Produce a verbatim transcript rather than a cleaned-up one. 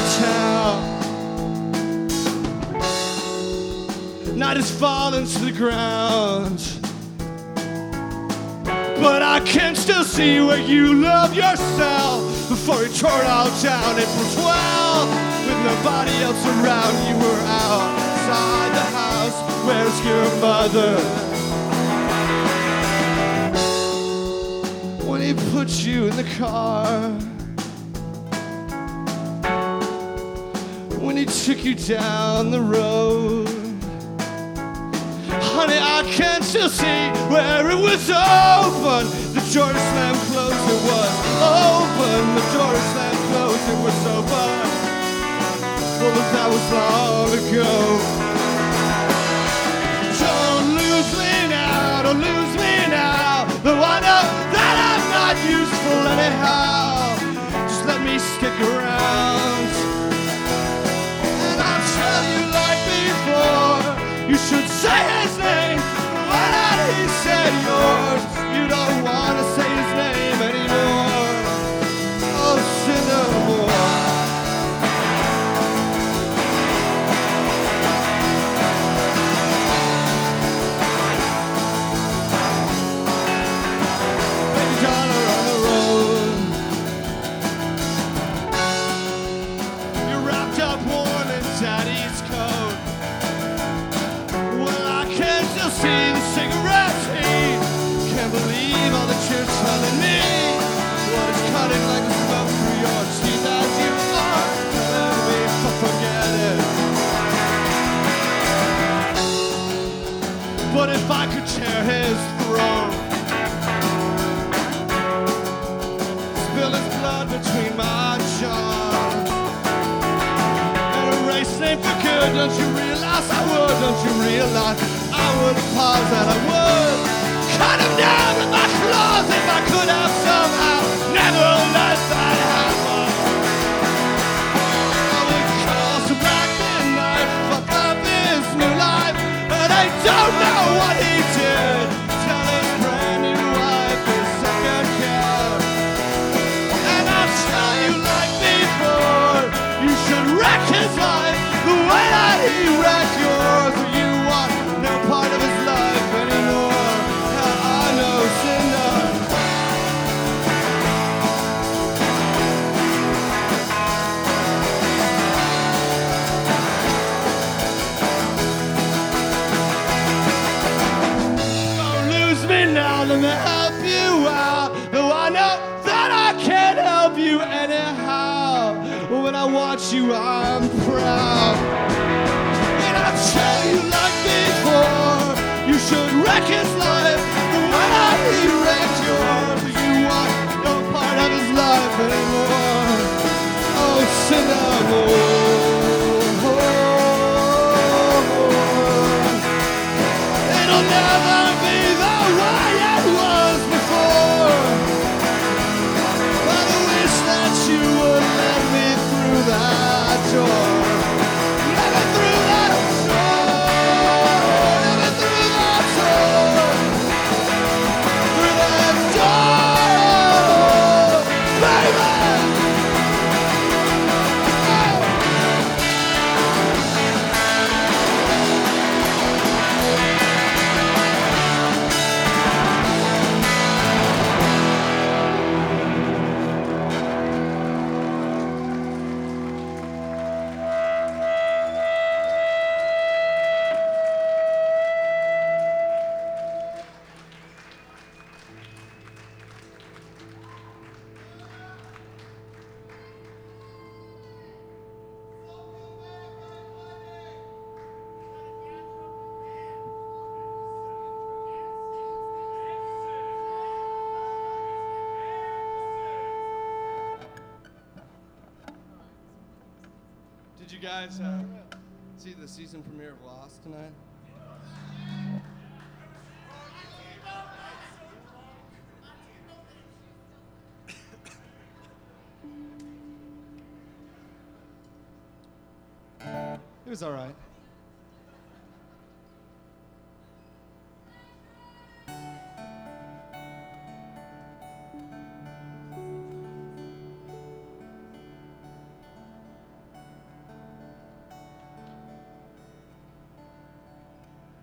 town. Night is falling to the ground, but I can still see where you love yourself before you tore it all down. It was well, with nobody else around. You were outside the house. Where's your mother? When he put you in the car, when he took you down the road, honey, I can still see where it was open. The door slammed closed, it was open. The door slammed closed, it was open. Well, but that was long ago. Don't lose me now, don't lose me now. Though I know that I'm not useful anyhow. Just let me stick around, and I'll tell you like before. You should say his name. Why not he say yours? You don't want to say his name anymore. Oh, Cinnamon. Baby dollar on the road. You're wrapped up warm in daddy's coat. Still see the cigarettes heat. Can't believe all the tears telling me what is cutting like a smoke through your teeth as you are telling me to forget it. But if I could tear his throat, spill his blood between my jaws, and erase his name for good, don't you realize I would? Don't you realize I would pause and I would cut him down with my claws if I could have somehow never let that happen. I would cross a black midnight, fuck up his new life, but I don't know what he did. Tell his brand new wife his second care, and I'll tell you like before, you should wreck his life the way that he wrecked yours. You want no part of his life anymore. Now I know Cinder. Don't lose me now, let me help you out. Though I know that I can't help you anyhow. When I watch you, I'm proud. And I tell you like before, you should wreck his life the way that he wrecked yours. You want no part of his life anymore. Oh, Cinnamon. It'll never be the way it was before. But I wish that you would let me through that door. Let me through that door. Let me through that door. Through that door, baby. Did you guys uh, see the season premiere of Lost tonight? It was all right.